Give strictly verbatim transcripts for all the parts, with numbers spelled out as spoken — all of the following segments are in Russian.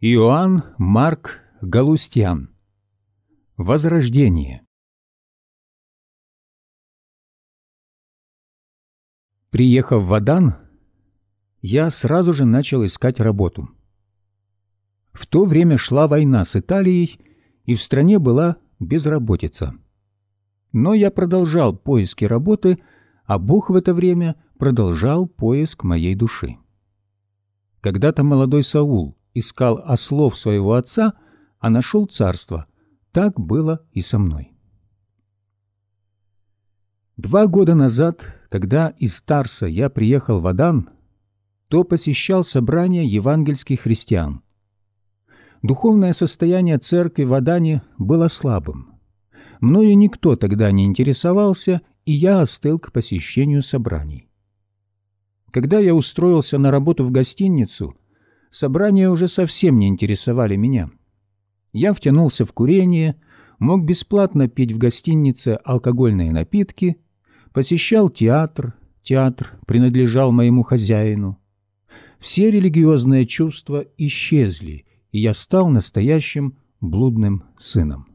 Иоанн Марк Галустян. Возрождение. Приехав в Адан, я сразу же начал искать работу. В то время шла война с Италией, и в стране была безработица. Но я продолжал поиски работы, а Бог в это время продолжал поиск моей души. Когда-то молодой Саул искал ослов своего отца, а нашел царство. Так было и со мной. Два года назад, когда из Тарса я приехал в Адан, то посещал собрания евангельских христиан. Духовное состояние церкви в Адане было слабым. Мною никто тогда не интересовался, и я остыл к посещению собраний. Когда я устроился на работу в гостиницу, собрания уже совсем не интересовали меня. Я втянулся в курение, мог бесплатно пить в гостинице алкогольные напитки, посещал театр, театр принадлежал моему хозяину. Все религиозные чувства исчезли, и я стал настоящим блудным сыном.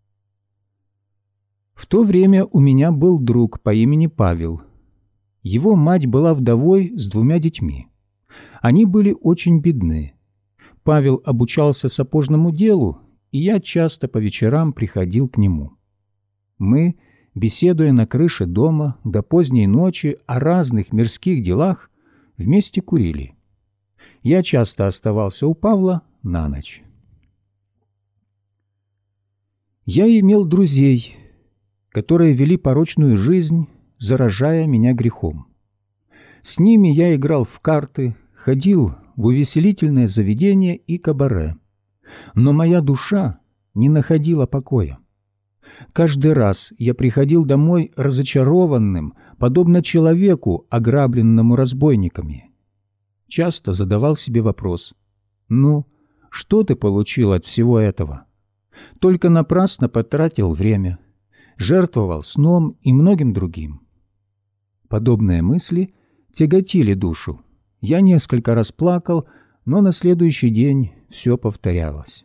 В то время у меня был друг по имени Павел. Его мать была вдовой с двумя детьми. Они были очень бедны. Павел обучался сапожному делу, и я часто по вечерам приходил к нему. Мы, беседуя на крыше дома до поздней ночи о разных мирских делах, вместе курили. Я часто оставался у Павла на ночь. Я имел друзей, которые вели порочную жизнь, заражая меня грехом. С ними я играл в карты, ходил в увеселительное заведение и кабаре. Но моя душа не находила покоя. Каждый раз я приходил домой разочарованным, подобно человеку, ограбленному разбойниками. Часто задавал себе вопрос: «Ну, что ты получил от всего этого?» Только напрасно потратил время, жертвовал сном и многим другим. Подобные мысли тяготили душу. Я несколько раз плакал, но на следующий день все повторялось.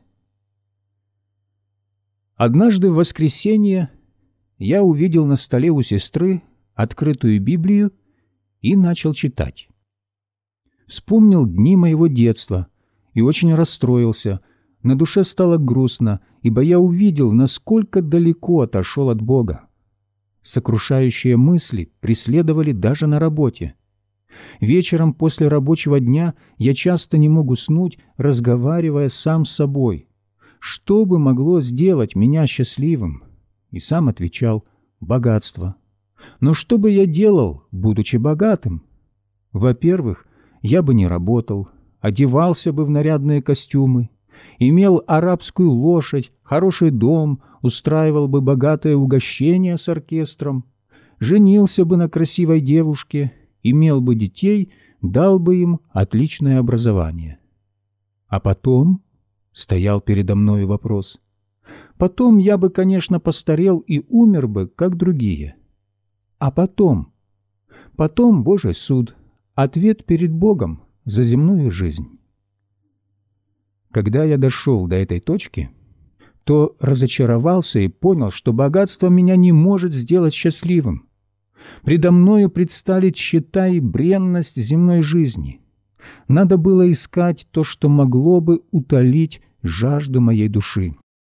Однажды в воскресенье я увидел на столе у сестры открытую Библию и начал читать. Вспомнил дни моего детства и очень расстроился. На душе стало грустно, ибо я увидел, насколько далеко отошел от Бога. Сокрушающие мысли преследовали даже на работе. Вечером после рабочего дня я часто не мог уснуть, разговаривая сам с собой. Что бы могло сделать меня счастливым? И сам отвечал: богатство. Но что бы я делал, будучи богатым? Во-первых, я бы не работал, одевался бы в нарядные костюмы, имел арабскую лошадь, хороший дом, устраивал бы богатое угощение с оркестром, женился бы на красивой девушке, имел бы детей, дал бы им отличное образование. А потом стоял передо мною вопрос. Потом я бы, конечно, постарел и умер бы, как другие. А потом? Потом Божий суд, ответ перед Богом за земную жизнь. Когда я дошел до этой точки, то разочаровался и понял, что богатство меня не может сделать счастливым. Предо мною предстали тщета и бренность земной жизни. Надо было искать то, что могло бы утолить жажду моей души.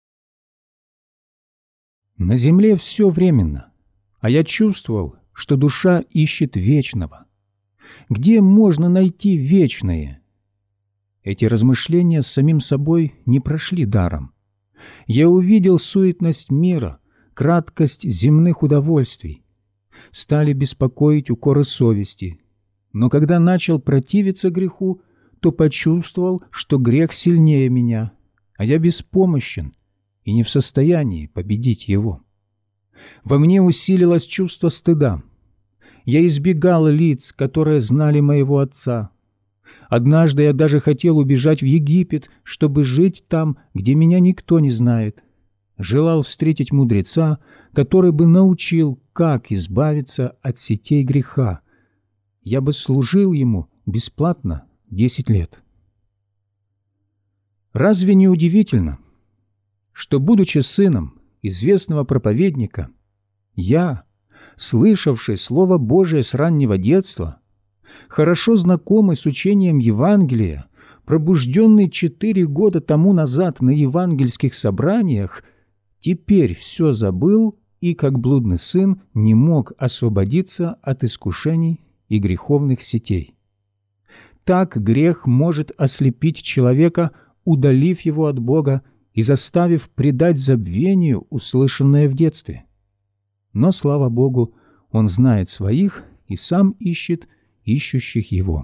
На земле все временно, а я чувствовал, что душа ищет вечного. Где можно найти вечное? Эти размышления с самим собой не прошли даром. Я увидел суетность мира, краткость земных удовольствий. Стали беспокоить укоры совести. Но когда начал противиться греху, то почувствовал, что грех сильнее меня, а я беспомощен и не в состоянии победить его. Во мне усилилось чувство стыда. Я избегал лиц, которые знали моего отца. Однажды я даже хотел убежать в Египет, чтобы жить там, где меня никто не знает. Желал встретить мудреца, который бы научил, как избавиться от сетей греха. Я бы служил ему бесплатно десять лет. Разве не удивительно, что, будучи сыном известного проповедника, я, слышавший Слово Божие с раннего детства, хорошо знакомый с учением Евангелия, пробужденный четыре года тому назад на евангельских собраниях, теперь все забыл и, как блудный сын, не мог освободиться от искушений и греховных сетей. Так грех может ослепить человека, удалив его от Бога и заставив предать забвению услышанное в детстве. Но, слава Богу, Он знает своих и сам ищет ищущих Его.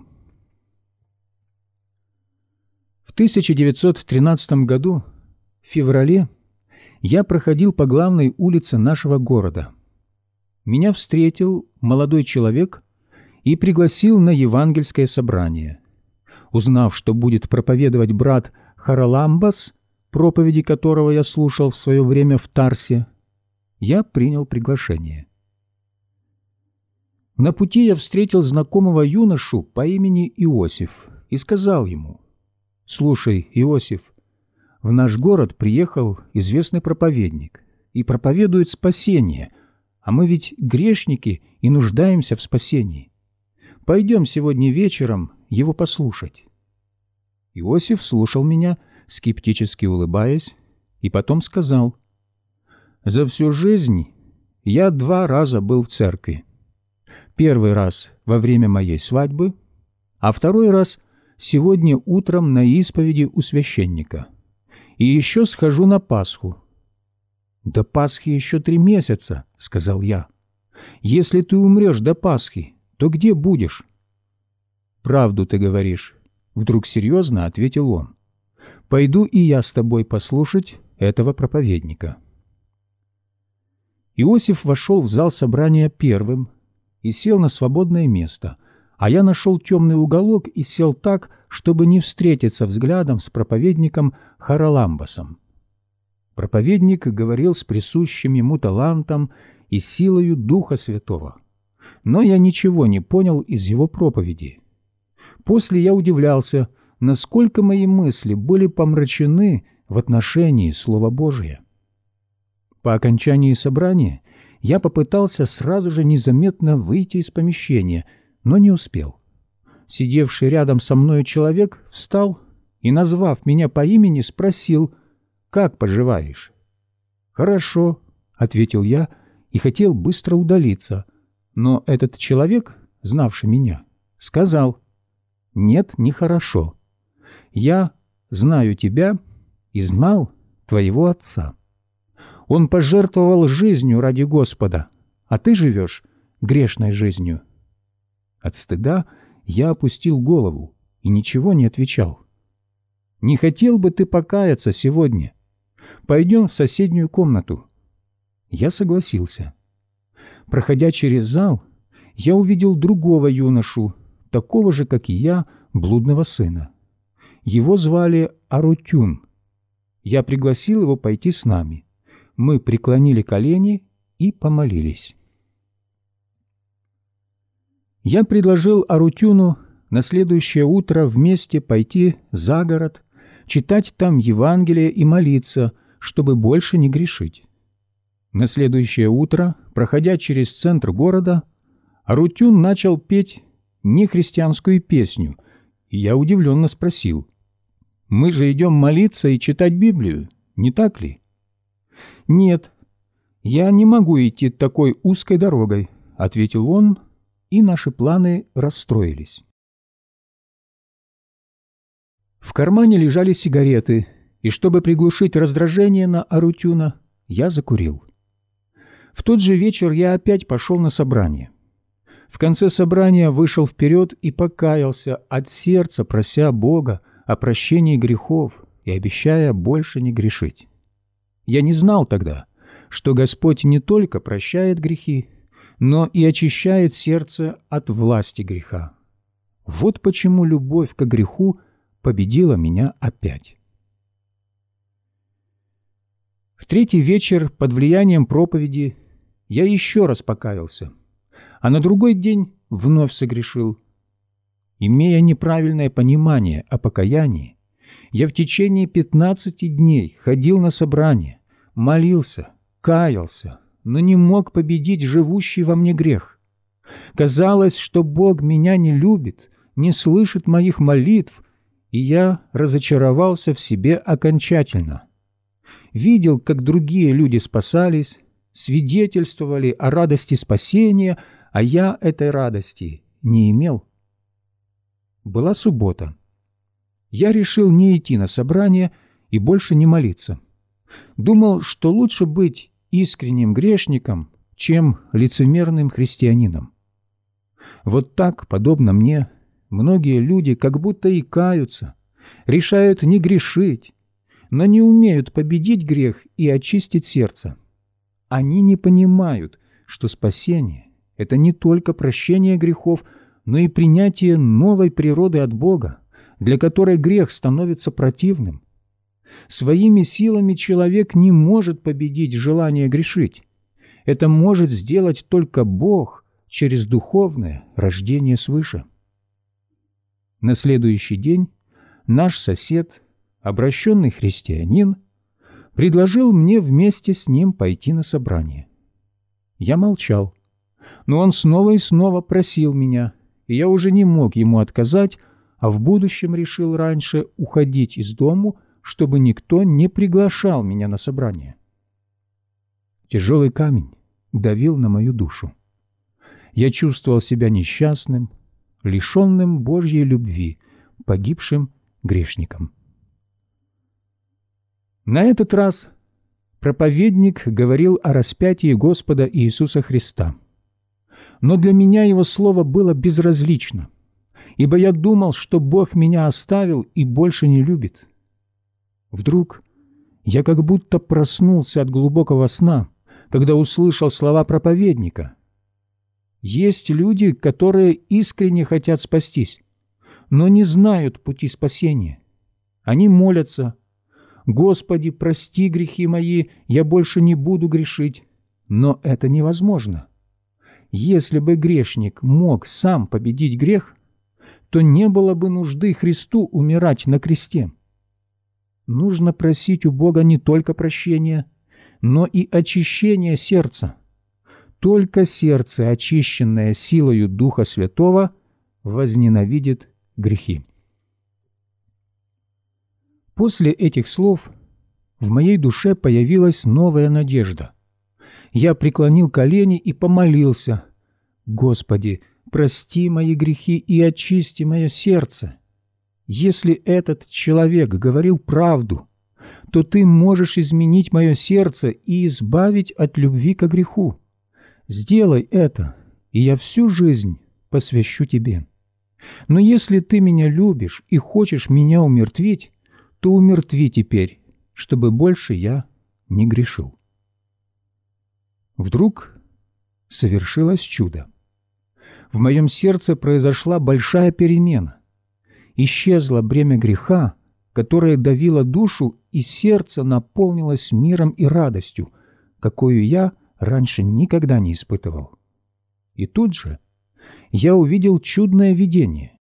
В тысяча девятьсот тринадцатом году, в феврале, я проходил по главной улице нашего города. Меня встретил молодой человек и пригласил на евангельское собрание. Узнав, что будет проповедовать брат Хараламбас, проповеди которого я слушал в свое время в Тарсе, я принял приглашение. На пути я встретил знакомого юношу по имени Иосиф и сказал ему: «Слушай, Иосиф, в наш город приехал известный проповедник и проповедует спасение, а мы ведь грешники и нуждаемся в спасении. Пойдем сегодня вечером его послушать». Иосиф слушал меня, скептически улыбаясь, и потом сказал: «За всю жизнь я два раза был в церкви. Первый раз во время моей свадьбы, а второй раз сегодня утром на исповеди у священника. И еще схожу на Пасху». «До Пасхи еще три месяца», — сказал я. «Если ты умрешь до Пасхи, то где будешь?» «Правду ты говоришь», — вдруг серьезно ответил он. «Пойду и я с тобой послушать этого проповедника». Иосиф вошел в зал собрания первым и сел на свободное место, а я нашел темный уголок и сел так, чтобы не встретиться взглядом с проповедником Хараламбасом. Проповедник говорил с присущим ему талантом и силою Духа Святого, но я ничего не понял из его проповеди. После я удивлялся, насколько мои мысли были помрачены в отношении Слова Божия. По окончании собрания я попытался сразу же незаметно выйти из помещения, но не успел. Сидевший рядом со мною человек встал и, назвав меня по имени, спросил: «Как поживаешь?» «Хорошо», — ответил я и хотел быстро удалиться, но этот человек, знавший меня, сказал: «Нет, нехорошо. Я знаю тебя и знал твоего отца. Он пожертвовал жизнью ради Господа, а ты живешь грешной жизнью». От стыда я опустил голову и ничего не отвечал. «Не хотел бы ты покаяться сегодня? Пойдем в соседнюю комнату». Я согласился. Проходя через зал, я увидел другого юношу, такого же, как и я, блудного сына. Его звали Арутюн. Я пригласил его пойти с нами. Мы преклонили колени и помолились. Я предложил Арутюну на следующее утро вместе пойти за город, читать там Евангелие и молиться, чтобы больше не грешить. На следующее утро, проходя через центр города, Арутюн начал петь нехристианскую песню, и я удивленно спросил: «Мы же идем молиться и читать Библию, не так ли?» «Нет, я не могу идти такой узкой дорогой», — ответил он, и наши планы расстроились. В кармане лежали сигареты, и чтобы приглушить раздражение на Арутюна, я закурил. В тот же вечер я опять пошел на собрание. В конце собрания вышел вперед и покаялся от сердца, прося Бога о прощении грехов и обещая больше не грешить. Я не знал тогда, что Господь не только прощает грехи, но и очищает сердце от власти греха. Вот почему любовь к греху победила меня опять. В третий вечер под влиянием проповеди я еще раз покаялся, а на другой день вновь согрешил. Имея неправильное понимание о покаянии, Я в течение пятнадцати дней ходил на собрание, молился, каялся, но не мог победить живущий во мне грех. Казалось, что Бог меня не любит, не слышит моих молитв, и я разочаровался в себе окончательно. Видел, как другие люди спасались, свидетельствовали о радости спасения, а я этой радости не имел. Была суббота. Я решил не идти на собрание и больше не молиться. Думал, что лучше быть искренним грешником, чем лицемерным христианином. Вот так, подобно мне, многие люди как будто и каются, решают не грешить, но не умеют победить грех и очистить сердце. Они не понимают, что спасение – это не только прощение грехов, но и принятие новой природы от Бога, для которой грех становится противным. Своими силами человек не может победить желание грешить. Это может сделать только Бог через духовное рождение свыше. На следующий день наш сосед, обращенный христианин, предложил мне вместе с ним пойти на собрание. Я молчал, но он снова и снова просил меня, и я уже не мог ему отказать, а в будущем решил раньше уходить из дому, чтобы никто не приглашал меня на собрание. Тяжелый камень давил на мою душу. Я чувствовал себя несчастным, лишенным Божьей любви, погибшим грешником. На этот раз проповедник говорил о распятии Господа Иисуса Христа. Но для меня его слово было безразлично, ибо я думал, что Бог меня оставил и больше не любит. Вдруг я как будто проснулся от глубокого сна, когда услышал слова проповедника. Есть люди, которые искренне хотят спастись, но не знают пути спасения. Они молятся: «Господи, прости грехи мои, я больше не буду грешить». Но это невозможно. Если бы грешник мог сам победить грех, то не было бы нужды Христу умирать на кресте. Нужно просить у Бога не только прощения, но и очищения сердца. Только сердце, очищенное силою Духа Святого, возненавидит грехи. После этих слов в моей душе появилась новая надежда. Я преклонил колени и помолился: «Господи, прости мои грехи и очисти мое сердце. Если этот человек говорил правду, то Ты можешь изменить мое сердце и избавить от любви ко греху. Сделай это, и я всю жизнь посвящу Тебе. Но если Ты меня любишь и хочешь меня умертвить, то умертви теперь, чтобы больше я не грешил». Вдруг совершилось чудо. В моем сердце произошла большая перемена. Исчезло бремя греха, которое давило душу, и сердце наполнилось миром и радостью, какую я раньше никогда не испытывал. И тут же я увидел чудное видение.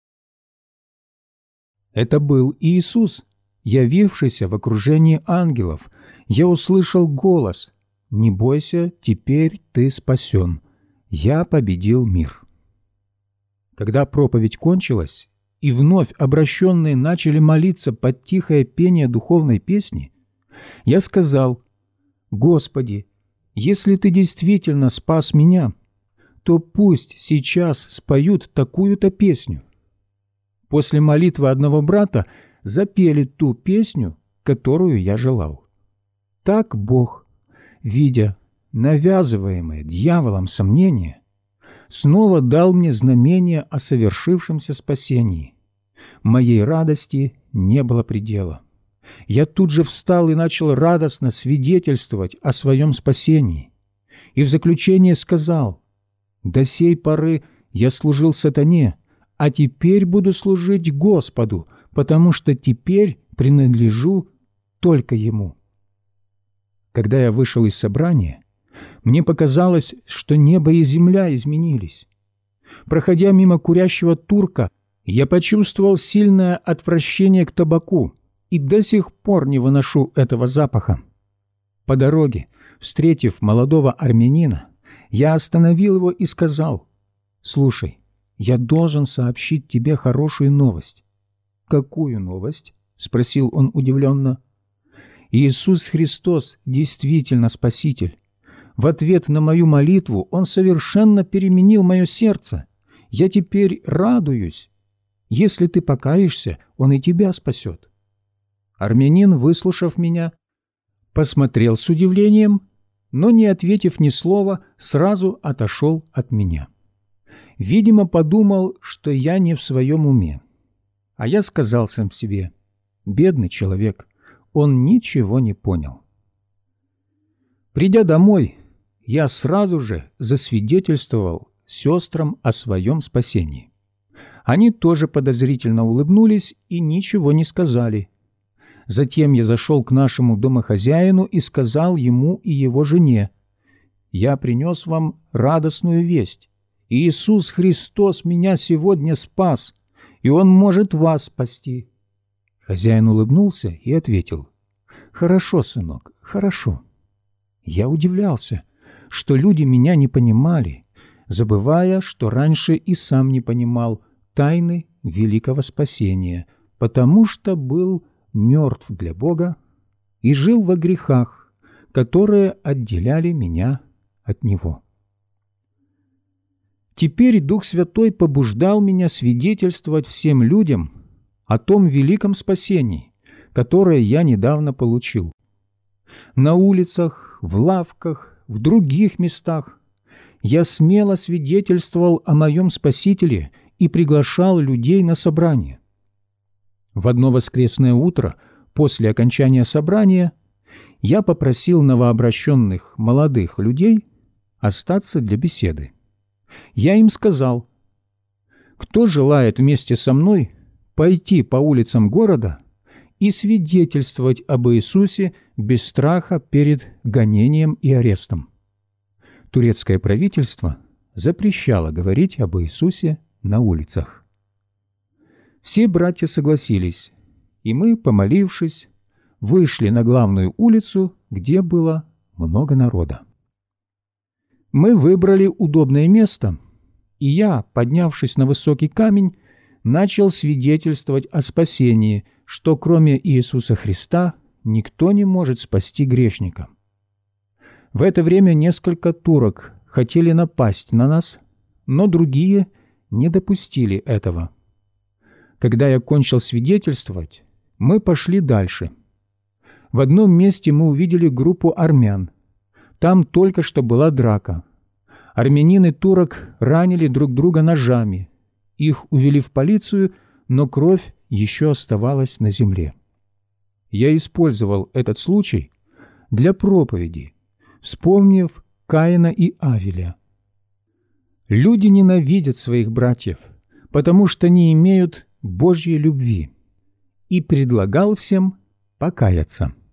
Это был Иисус, явившийся в окружении ангелов. Я услышал голос: «Не бойся, теперь ты спасен. Я победил мир». Когда проповедь кончилась, и вновь обращенные начали молиться под тихое пение духовной песни, я сказал: «Господи, если Ты действительно спас меня, то пусть сейчас споют такую-то песню». После молитвы одного брата запели ту песню, которую я желал. Так Бог, видя навязываемое дьяволом сомнение, снова дал мне знамение о совершившемся спасении. Моей радости не было предела. Я тут же встал и начал радостно свидетельствовать о своем спасении. И в заключение сказал: «До сей поры я служил сатане, а теперь буду служить Господу, потому что теперь принадлежу только Ему». Когда я вышел из собрания, мне показалось, что небо и земля изменились. Проходя мимо курящего турка, Я почувствовал сильное отвращение к табаку и до сих пор не выношу этого запаха. По дороге, встретив молодого армянина, я остановил его и сказал: «Слушай, я должен сообщить тебе хорошую новость». «Какую новость?» — спросил он удивленно. «Иисус Христос действительно Спаситель. В ответ на мою молитву Он совершенно переменил мое сердце. Я теперь радуюсь. Если ты покаешься, Он и тебя спасет». Армянин, выслушав меня, посмотрел с удивлением, но, не ответив ни слова, сразу отошел от меня. Видимо, подумал, что я не в своем уме. А я сказал сам себе: бедный человек, он ничего не понял. Придя домой, я сразу же засвидетельствовал сестрам о своем спасении. Они тоже подозрительно улыбнулись и ничего не сказали. Затем я зашел к нашему домохозяину и сказал ему и его жене: «Я принес вам радостную весть. Иисус Христос меня сегодня спас, и Он может вас спасти». Хозяин улыбнулся и ответил: «Хорошо, сынок, хорошо». Я удивлялся, что люди меня не понимали, забывая, что раньше и сам не понимал тайны великого спасения, потому что был мертв для Бога и жил во грехах, которые отделяли меня от Него. Теперь Дух Святой побуждал меня свидетельствовать всем людям о том великом спасении, которое я недавно получил. На улицах, в лавках, в других местах я смело свидетельствовал о моем Спасителе и приглашал людей на собрание. В одно воскресное утро, после окончания собрания, я попросил новообращенных молодых людей остаться для беседы. Я им сказал: «Кто желает вместе со мной пойти по улицам города и свидетельствовать об Иисусе без страха перед гонением и арестом?» Турецкое правительство запрещало говорить об Иисусе на улицах. Все братья согласились, и мы, помолившись, вышли на главную улицу, где было много народа. Мы выбрали удобное место, и я, поднявшись на высокий камень, начал свидетельствовать о спасении, что кроме Иисуса Христа никто не может спасти грешника. В это время несколько турок хотели напасть на нас, но другие не допустили этого. Когда я кончил свидетельствовать, мы пошли дальше. В одном месте мы увидели группу армян. Там только что была драка. Армянин и турок ранили друг друга ножами. Их увели в полицию, но кровь еще оставалась на земле. Я использовал этот случай для проповеди, вспомнив Каина и Авеля. Люди ненавидят своих братьев, потому что не имеют Божьей любви, и предлагал всем покаяться.